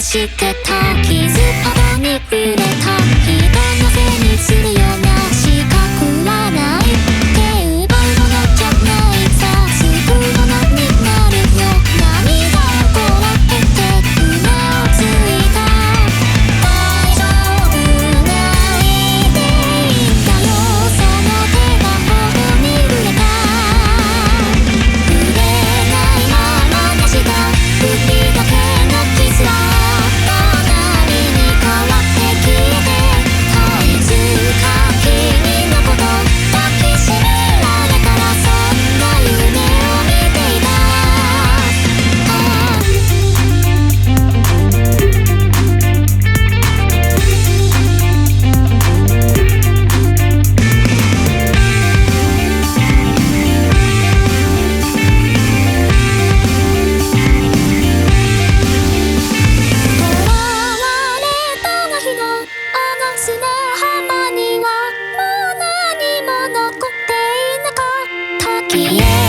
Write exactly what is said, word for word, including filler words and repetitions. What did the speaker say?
してた傷跡に触れた人のせいにするような資格はないって奪うものじゃないさ救うものになるよ涙をこらえて船をついた大丈夫ないでいいんだよその手が頬に触れた触れないままなした首だけの傷は隣に変わって消えていつか君のこと抱きしめられたらそんな夢を見ていた囚われたが日のあの砂浜にはもう何も残っていなかった消え